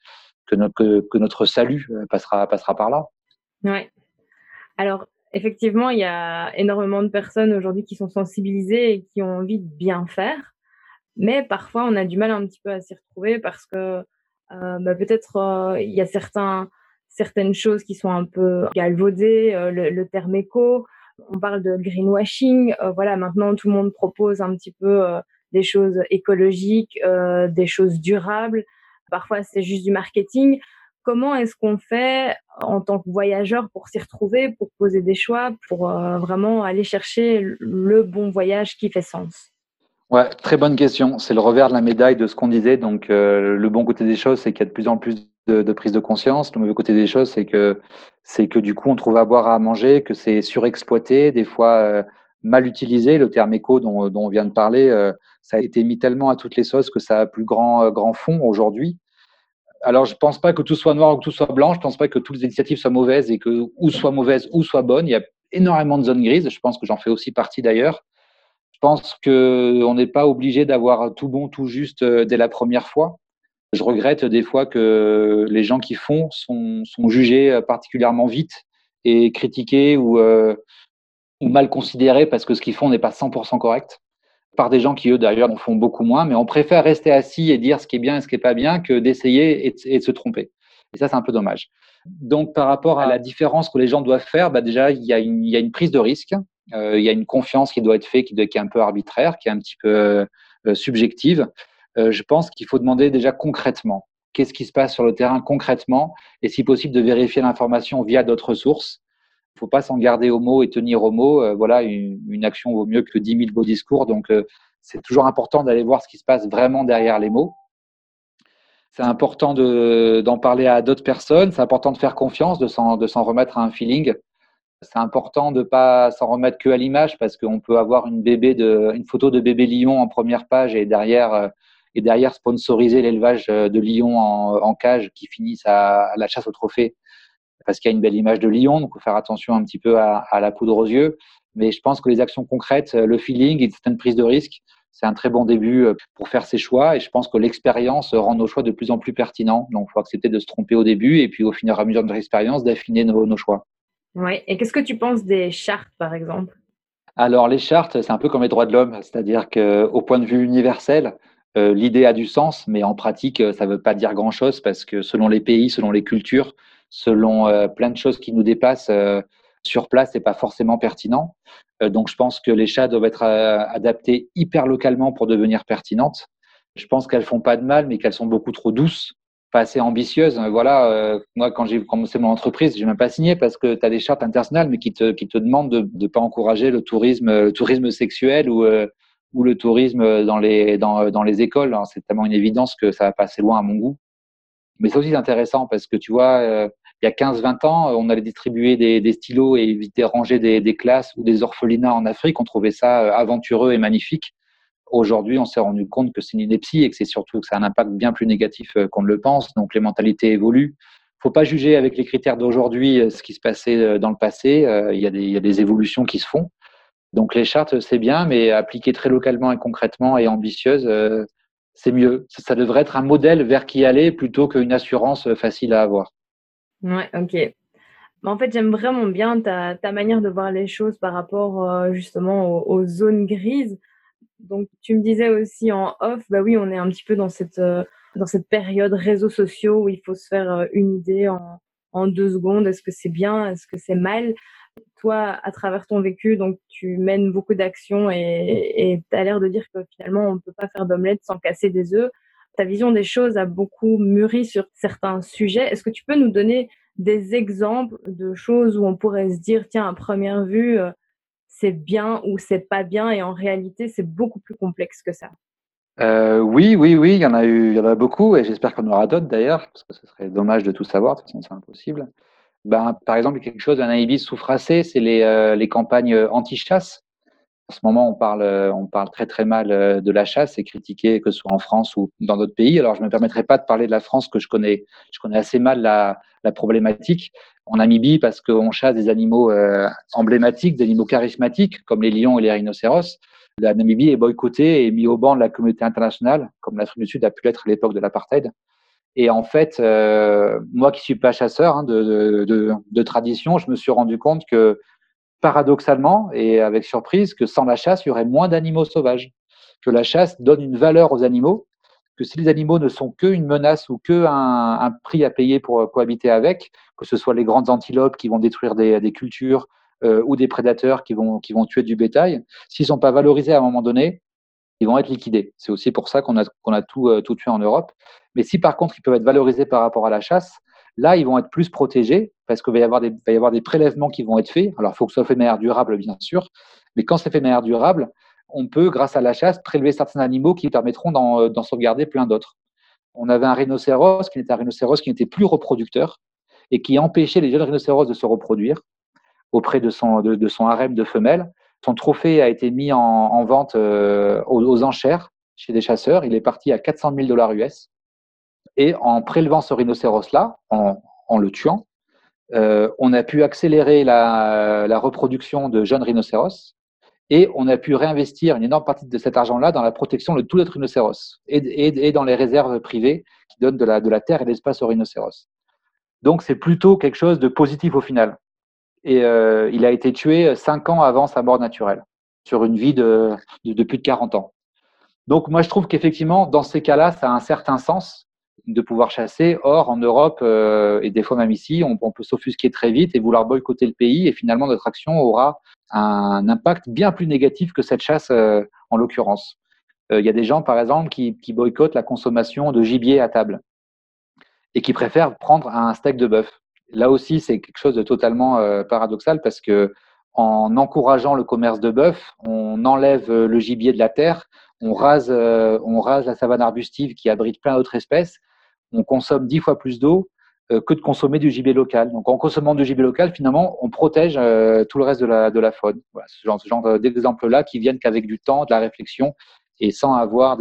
S4: que notre salut passera par là.
S5: Ouais. Alors, effectivement, il y a énormément de personnes aujourd'hui qui sont sensibilisées et qui ont envie de bien faire. Mais parfois, on a du mal un petit peu à s'y retrouver parce que peut-être il y a certaines choses qui sont un peu galvaudées, le terme éco. On parle de greenwashing. Voilà, maintenant, tout le monde propose un petit peu des choses écologiques, des choses durables. Parfois, c'est juste du marketing. Comment est-ce qu'on fait en tant que voyageur pour s'y retrouver, pour poser des choix, pour vraiment aller chercher le bon voyage qui fait sens?
S4: Ouais, très bonne question. C'est le revers de la médaille de ce qu'on disait. Donc, le bon côté des choses, c'est qu'il y a de plus en plus de prise de conscience. Le mauvais côté des choses, c'est que du coup, on trouve à boire, à manger, que c'est surexploité, des fois mal utilisé. Le terme éco dont on vient de parler, ça a été mis tellement à toutes les sauces que ça a plus grand fond aujourd'hui. Alors, je pense pas que tout soit noir ou que tout soit blanc. Je pense pas que toutes les initiatives soient mauvaises et que ou soient mauvaises ou soient bonnes. Il y a énormément de zones grises. Je pense que j'en fais aussi partie d'ailleurs. Je pense qu'on n'est pas obligé d'avoir tout bon, tout juste dès la première fois. Je regrette des fois que les gens qui font sont jugés particulièrement vite et critiqués ou mal considérés parce que ce qu'ils font n'est pas 100% correct par des gens qui, eux, d'ailleurs, en font beaucoup moins. Mais on préfère rester assis et dire ce qui est bien et ce qui n'est pas bien que d'essayer et de se tromper. Et ça, c'est un peu dommage. Donc, par rapport à la différence que les gens doivent faire, déjà, il y a une prise de risque. Il y a une confiance qui doit être faite, qui est un peu arbitraire, qui est un petit peu subjective. Je pense qu'il faut demander déjà concrètement qu'est-ce qui se passe sur le terrain concrètement et si possible de vérifier l'information via d'autres sources. Il ne faut pas s'en garder aux mots et tenir aux mots. Voilà, une action vaut mieux que 10 000 beaux discours. Donc, c'est toujours important d'aller voir ce qui se passe vraiment derrière les mots. C'est important d'en parler à d'autres personnes. C'est important de faire confiance, de s'en remettre à un feeling. C'est important de pas s'en remettre que à l'image parce qu'on peut avoir une photo de bébé lion en première page et derrière sponsoriser l'élevage de lions en cage qui finissent à la chasse au trophée parce qu'il y a une belle image de lion. Donc, il faut faire attention un petit peu à la poudre aux yeux. Mais je pense que les actions concrètes, le feeling et une certaine prise de risque, c'est un très bon début pour faire ses choix. Et je pense que l'expérience rend nos choix de plus en plus pertinents. Donc, il faut accepter de se tromper au début et puis au fur et à mesure de l'expérience, d'affiner nos choix.
S5: Ouais. Et qu'est-ce que tu penses des chartes, par exemple?
S4: Alors, les chartes, c'est un peu comme les droits de l'homme, c'est-à-dire qu'au point de vue universel, l'idée a du sens, mais en pratique, ça ne veut pas dire grand-chose parce que selon les pays, selon les cultures, selon plein de choses qui nous dépassent, sur place, c'est pas forcément pertinent. Donc, je pense que les chats doivent être adaptés hyper localement pour devenir pertinentes. Je pense qu'elles font pas de mal, mais qu'elles sont beaucoup trop douces, pas assez ambitieuses. Voilà, moi, quand j'ai commencé mon entreprise, j'ai même pas signé parce que tu as des chartes internationales, mais qui te demandent de ne pas encourager le tourisme sexuel ou le tourisme dans les écoles. Hein. C'est tellement une évidence que ça va pas assez loin à mon goût. Mais c'est aussi intéressant parce que tu vois, il y a 15-20 ans, on allait distribuer des stylos et éviter de ranger des classes ou des orphelinats en Afrique. On trouvait ça aventureux et magnifique. Aujourd'hui, on s'est rendu compte que c'est une ineptie et que c'est surtout que ça a un impact bien plus négatif qu'on ne le pense. Donc, les mentalités évoluent. Faut pas juger avec les critères d'aujourd'hui ce qui se passait dans le passé. Il y a des évolutions qui se font. Donc, les chartes, c'est bien, mais appliquées très localement et concrètement et ambitieuses, c'est mieux. Ça devrait être un modèle vers qui aller plutôt qu'une assurance facile à avoir.
S5: Ouais, ok. Mais en fait, j'aime vraiment bien ta manière de voir les choses par rapport justement aux zones grises. Donc, tu me disais aussi en off, bah oui, on est un petit peu dans cette période réseaux sociaux où il faut se faire une idée en 2 secondes. Est-ce que c'est bien? Est-ce que c'est mal? Toi, à travers ton vécu, donc tu mènes beaucoup d'actions et tu as l'air de dire que finalement, on ne peut pas faire d'omelette sans casser des œufs. Ta vision des choses a beaucoup mûri sur certains sujets. Est-ce que tu peux nous donner des exemples de choses où on pourrait se dire, tiens, à première vue, c'est bien ou c'est pas bien, et en réalité, c'est beaucoup plus complexe que ça?
S4: Oui, il y en a beaucoup et j'espère qu'on en aura d'autres d'ailleurs, parce que ce serait dommage de tout savoir, de toute façon c'est impossible. Ben, par exemple, il y a quelque chose, un ibis sous-fracé, c'est les campagnes anti-chasse. En ce moment, on parle très très mal de la chasse et critiqué, que ce soit en France ou dans d'autres pays. Alors, je ne me permettrai pas de parler de la France, que je connais assez mal la problématique. En Namibie, parce qu'on chasse des animaux emblématiques, des animaux charismatiques, comme les lions et les rhinocéros. La Namibie est boycottée et mise au banc de la communauté internationale, comme l'Afrique du Sud a pu l'être à l'époque de l'apartheid. Et en fait, moi qui suis pas chasseur de tradition, je me suis rendu compte que paradoxalement et avec surprise, que sans la chasse, il y aurait moins d'animaux sauvages, que la chasse donne une valeur aux animaux, que si les animaux ne sont qu'une menace ou qu'un prix à payer pour cohabiter avec, que ce soit les grandes antilopes qui vont détruire des cultures ou des prédateurs qui vont tuer du bétail, s'ils ne sont pas valorisés à un moment donné, ils vont être liquidés. C'est aussi pour ça qu'on a tout tué en Europe. Mais si par contre ils peuvent être valorisés par rapport à la chasse, là ils vont être plus protégés parce qu'il va y avoir des prélèvements qui vont être faits. Alors il faut que ce soit fait de manière durable, bien sûr, mais quand c'est fait de manière durable, on peut, grâce à la chasse, prélever certains animaux qui permettront d'en sauvegarder plein d'autres. On avait un rhinocéros qui n'était plus reproducteur et qui empêchait les jeunes rhinocéros de se reproduire auprès de son harem de femelles. Son trophée a été mis en vente aux enchères chez des chasseurs. Il est parti à 400 000 $ US. Et en prélevant ce rhinocéros-là, en le tuant, on a pu accélérer la reproduction de jeunes rhinocéros et on a pu réinvestir une énorme partie de cet argent-là dans la protection de tous les rhinocéros et dans les réserves privées qui donnent de la terre et de l'espace aux rhinocéros. Donc, c'est plutôt quelque chose de positif au final. Et il a été tué 5 ans avant sa mort naturelle, sur une vie de plus de 40 ans. Donc moi, je trouve qu'effectivement, dans ces cas-là, ça a un certain sens de pouvoir chasser. Or, en Europe, et des fois même ici, on peut s'offusquer très vite et vouloir boycotter le pays, et finalement, notre action aura un impact bien plus négatif que cette chasse, en l'occurrence. Il y a des gens, par exemple, qui boycottent la consommation de gibier à table et qui préfèrent prendre un steak de bœuf. Là aussi, c'est quelque chose de totalement paradoxal parce que en encourageant le commerce de bœuf, on enlève le gibier de la terre, on rase la savane arbustive qui abrite plein d'autres espèces, on consomme 10 fois plus d'eau, que de consommer du gibier local. Donc en consommant du gibier local, finalement, on protège tout le reste de la faune. Voilà, ce genre d'exemples-là qui viennent qu'avec du temps, de la réflexion et sans avoir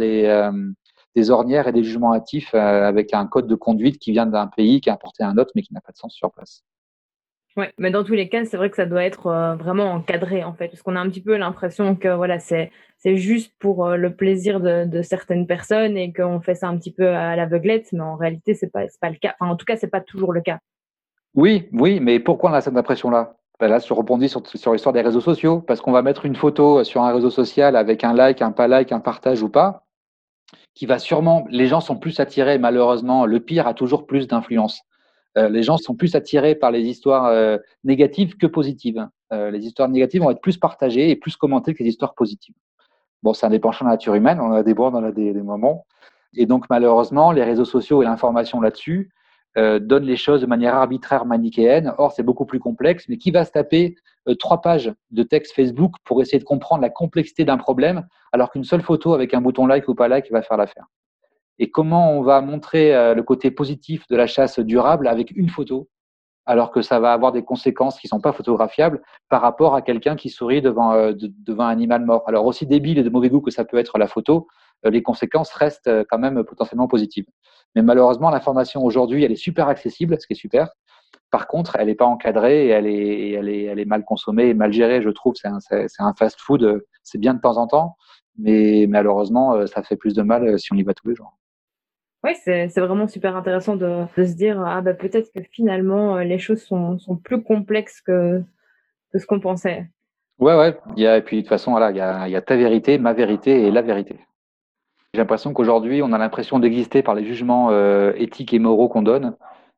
S4: des ornières et des jugements hâtifs avec un code de conduite qui vient d'un pays qui a importé un autre mais qui n'a pas de sens sur place.
S5: Ouais, mais dans tous les cas, c'est vrai que ça doit être vraiment encadré en fait, parce qu'on a un petit peu l'impression que voilà, c'est juste pour le plaisir de certaines personnes et qu'on fait ça un petit peu à l'aveuglette, mais en réalité, c'est pas le cas. Enfin, en tout cas, c'est pas toujours le cas.
S4: Oui, mais pourquoi on a cette impression-là? Ben là, je rebondis sur l'histoire des réseaux sociaux, parce qu'on va mettre une photo sur un réseau social avec un like, un pas like, un partage ou pas, qui va sûrement, les gens sont plus attirés, malheureusement, le pire a toujours plus d'influence. Les gens sont plus attirés par les histoires négatives que positives. Les histoires négatives vont être plus partagées et plus commentées que les histoires positives. Bon, c'est un des penchants de la nature humaine, on a des bons, on a des moments. Et donc, malheureusement, les réseaux sociaux et l'information là-dessus donnent les choses de manière arbitraire, manichéenne. Or, c'est beaucoup plus complexe. Mais qui va se taper 3 pages de texte Facebook pour essayer de comprendre la complexité d'un problème, alors qu'une seule photo avec un bouton like ou pas like va faire l'affaire? Et comment on va montrer le côté positif de la chasse durable avec une photo, alors que ça va avoir des conséquences qui ne sont pas photographiables par rapport à quelqu'un qui sourit devant un animal mort. Alors aussi débile et de mauvais goût que ça peut être la photo, les conséquences restent quand même potentiellement positives. Mais malheureusement, l'information aujourd'hui, elle est super accessible, ce qui est super. Par contre, elle n'est pas encadrée et elle est mal consommée et mal gérée, je trouve. C'est un fast-food, c'est bien de temps en temps, mais malheureusement, ça fait plus de mal si on y va tous les jours.
S5: Oui, c'est vraiment super intéressant de se dire ah bah peut-être que finalement les choses sont plus complexes que ce qu'on pensait.
S4: Ouais. Et puis de toute façon, voilà, il y a ta vérité, ma vérité et la vérité. J'ai l'impression qu'aujourd'hui, on a l'impression d'exister par les jugements éthiques et moraux qu'on donne,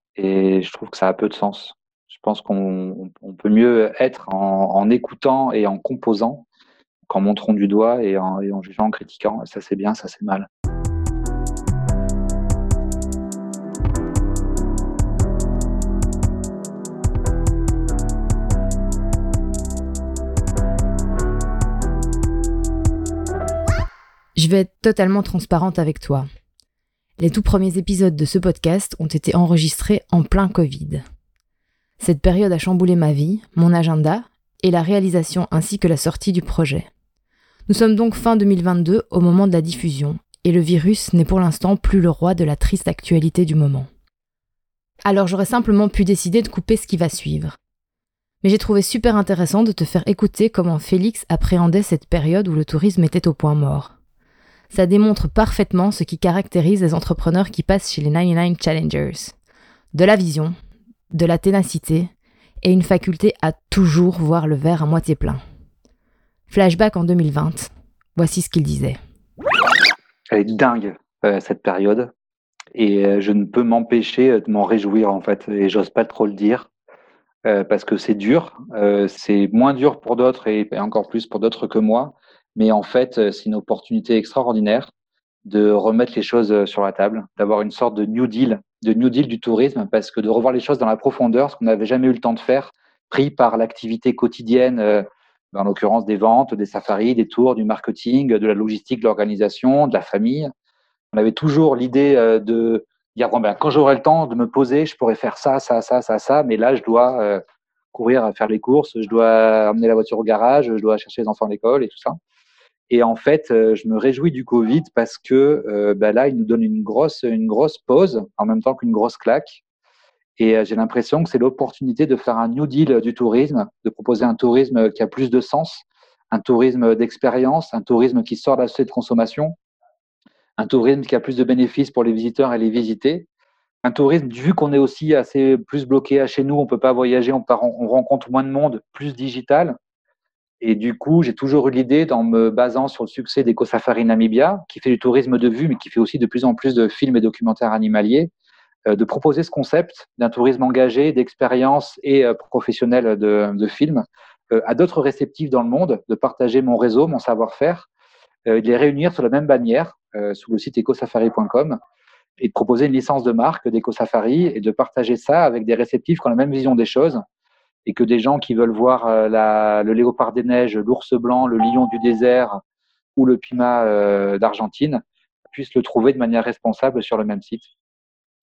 S4: et je trouve que ça a peu de sens. Je pense qu'on peut mieux être en écoutant et en composant qu'en montrant du doigt et en jugeant, en critiquant. Ça c'est bien, ça c'est mal.
S1: Je vais être totalement transparente avec toi. Les tout premiers épisodes de ce podcast ont été enregistrés en plein Covid. Cette période a chamboulé ma vie, mon agenda et la réalisation ainsi que la sortie du projet. Nous sommes donc fin 2022 au moment de la diffusion et le virus n'est pour l'instant plus le roi de la triste actualité du moment. Alors j'aurais simplement pu décider de couper ce qui va suivre. Mais j'ai trouvé super intéressant de te faire écouter comment Félix appréhendait cette période où le tourisme était au point mort. Ça démontre parfaitement ce qui caractérise les entrepreneurs qui passent chez les 99 Challengers. De la vision, de la ténacité et une faculté à toujours voir le verre à moitié plein. Flashback en 2020, voici ce qu'il disait.
S4: Elle est dingue, cette période, et je ne peux m'empêcher de m'en réjouir en fait, et j'ose pas trop le dire, parce que c'est dur, c'est moins dur pour d'autres et encore plus pour d'autres que moi. Mais en fait, c'est une opportunité extraordinaire de remettre les choses sur la table, d'avoir une sorte de New Deal du tourisme, parce que de revoir les choses dans la profondeur, ce qu'on n'avait jamais eu le temps de faire, pris par l'activité quotidienne, en l'occurrence des ventes, des safaris, des tours, du marketing, de la logistique, de l'organisation, de la famille. On avait toujours l'idée de dire, bon, ben, quand j'aurai le temps de me poser, je pourrais faire ça, mais là, je dois courir à faire les courses, je dois emmener la voiture au garage, je dois chercher les enfants à l'école et tout ça. Et en fait, je me réjouis du Covid parce que là, il nous donne une grosse pause en même temps qu'une grosse claque. Et j'ai l'impression que c'est l'opportunité de faire un New Deal du tourisme, de proposer un tourisme qui a plus de sens, un tourisme d'expérience, un tourisme qui sort de la société de consommation, un tourisme qui a plus de bénéfices pour les visiteurs et les visités, un tourisme, vu qu'on est aussi assez plus bloqué à chez nous, on peut pas voyager, on rencontre moins de monde, plus digital. Et du coup, j'ai toujours eu l'idée, en me basant sur le succès d'Eco Safari Namibia, qui fait du tourisme de vue, mais qui fait aussi de plus en plus de films et documentaires animaliers, de proposer ce concept d'un tourisme engagé, d'expérience et professionnel de films à d'autres réceptifs dans le monde, de partager mon réseau, mon savoir-faire, de les réunir sur la même bannière, sous le site ecosafari.com, et de proposer une licence de marque d'Eco Safari et de partager ça avec des réceptifs qui ont la même vision des choses, et que des gens qui veulent voir le léopard des neiges, l'ours blanc, le lion du désert ou le puma d'Argentine puissent le trouver de manière responsable sur le même site.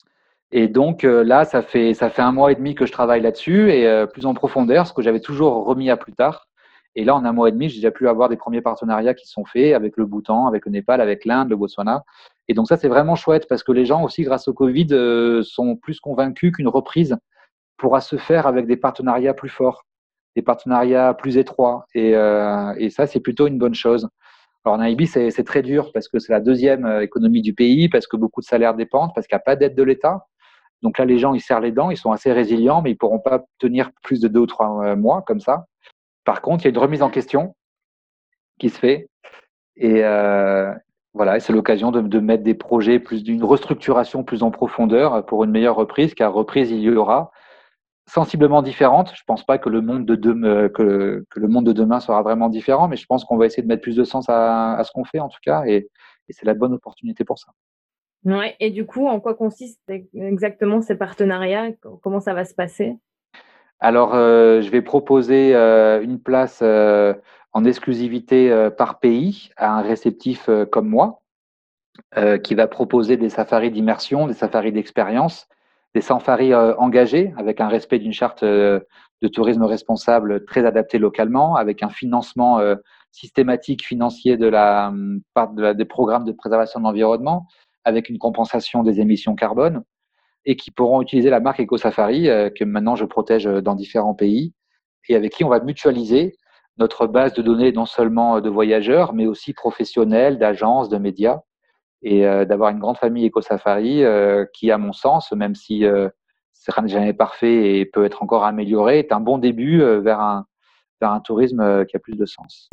S4: Et donc là, ça fait 1 mois et demi que je travaille là-dessus et plus en profondeur, ce que j'avais toujours remis à plus tard. Et là, en 1 mois et demi, j'ai déjà pu avoir des premiers partenariats qui sont faits avec le Bhoutan, avec le Népal, avec l'Inde, le Botswana. Et donc ça, c'est vraiment chouette parce que les gens aussi, grâce au Covid, sont plus convaincus qu'une reprise pourra se faire avec des partenariats plus forts, des partenariats plus étroits. Et ça, c'est plutôt une bonne chose. Alors en Namibie, c'est très dur parce que c'est la 2e économie du pays, parce que beaucoup de salaires dépendent, parce qu'il n'y a pas d'aide de l'État. Donc là, les gens, ils serrent les dents, ils sont assez résilients, mais ils ne pourront pas tenir plus de 2 ou 3 mois comme ça. Par contre, il y a une remise en question qui se fait. Et voilà, c'est l'occasion de mettre des projets, d'une restructuration plus en profondeur pour une meilleure reprise, car reprise, il y aura, sensiblement différente. Je ne pense pas que le monde de demain sera vraiment différent, mais je pense qu'on va essayer de mettre plus de sens à ce qu'on fait, en tout cas, et c'est la bonne opportunité pour ça.
S5: Ouais, et du coup, en quoi consistent exactement ces partenariats? Comment ça va se passer?
S4: Alors, je vais proposer une place en exclusivité par pays à un réceptif comme moi, qui va proposer des safaris d'immersion, des safaris d'expérience, des safaris engagés avec un respect d'une charte de tourisme responsable très adaptée localement, avec un financement systématique financier des programmes de préservation de l'environnement, avec une compensation des émissions carbone, et qui pourront utiliser la marque EcoSafari que maintenant je protège dans différents pays et avec qui on va mutualiser notre base de données non seulement de voyageurs, mais aussi professionnels, d'agences, de médias, et d'avoir une grande famille EcoSafari qui, à mon sens, même si ce n'est jamais parfait et peut être encore amélioré, est un bon début vers un tourisme qui a plus de sens.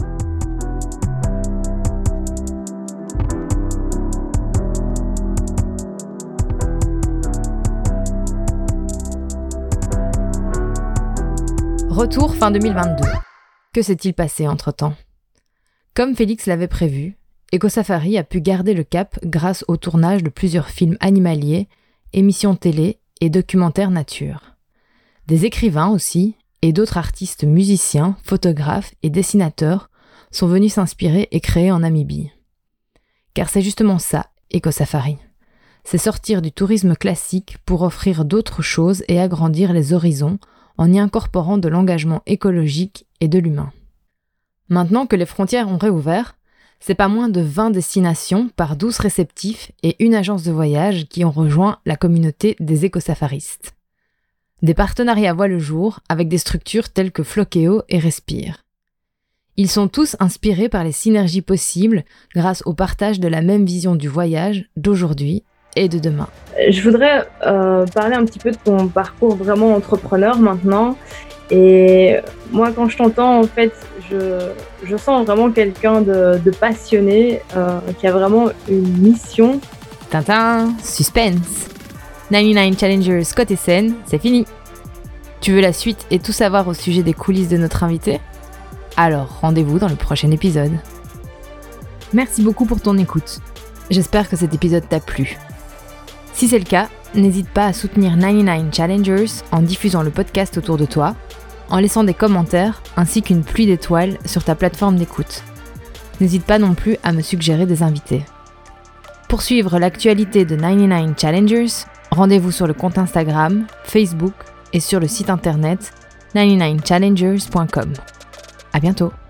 S1: Retour fin 2022. Que s'est-il passé entre-temps ? Comme Félix l'avait prévu, EcoSafari a pu garder le cap grâce au tournage de plusieurs films animaliers, émissions télé et documentaires nature. Des écrivains aussi, et d'autres artistes musiciens, photographes et dessinateurs sont venus s'inspirer et créer en Namibie. Car c'est justement ça, EcoSafari. C'est sortir du tourisme classique pour offrir d'autres choses et agrandir les horizons en y incorporant de l'engagement écologique et de l'humain. Maintenant que les frontières ont réouvert, c'est pas moins de 20 destinations par 12 réceptifs et une agence de voyage qui ont rejoint la communauté des écosafaristes. Des partenariats voient le jour avec des structures telles que Flokéo et Respire. Ils sont tous inspirés par les synergies possibles grâce au partage de la même vision du voyage d'aujourd'hui et de demain.
S5: Je voudrais parler un petit peu de ton parcours vraiment entrepreneur maintenant. Et moi, quand je t'entends, en fait, je sens vraiment quelqu'un de passionné, qui a vraiment une mission.
S1: Tintin, suspense. 99 Challengers côté scène, c'est fini. Tu veux la suite et tout savoir au sujet des coulisses de notre invité ? Alors, rendez-vous dans le prochain épisode. Merci beaucoup pour ton écoute. J'espère que cet épisode t'a plu. Si c'est le cas, n'hésite pas à soutenir 99 Challengers en diffusant le podcast autour de toi, en laissant des commentaires ainsi qu'une pluie d'étoiles sur ta plateforme d'écoute. N'hésite pas non plus à me suggérer des invités. Pour suivre l'actualité de 99 Challengers, rendez-vous sur le compte Instagram, Facebook et sur le site internet 99challengers.com. À bientôt.